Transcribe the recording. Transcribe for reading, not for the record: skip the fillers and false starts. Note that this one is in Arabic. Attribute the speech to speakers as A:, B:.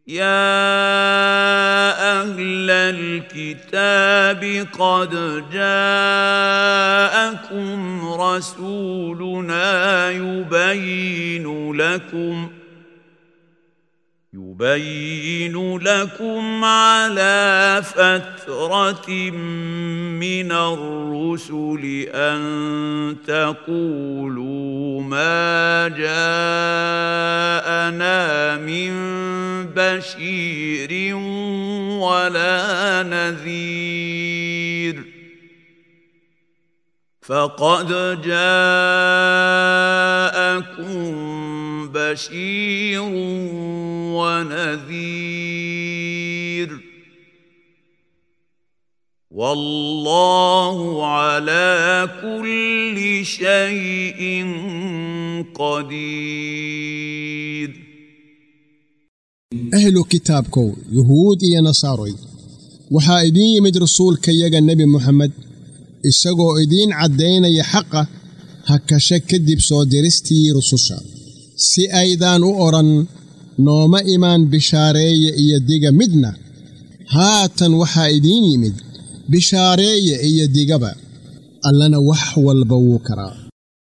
A: يا أهل الكتاب قد جاءكم رسولنا يبين لكم على فترة من الرسل أن تقولوا ما جاءنا من بشير ولا نذير فقد جاءكم بشير ونذير والله على كل شيء قدير.
B: أهل كتابكو يهود يا نصاري waxaa idin yimid rasuulkayaga nebi Muhammad isagoo idin cadeynaya xaqa hakasha kadib soo diristii rususha si aydan u oran nooma iman bishaareeye iyo diga midna haatan waxaa idin yimid bishaareeye iyo digaba allana wax walba wuu karaa.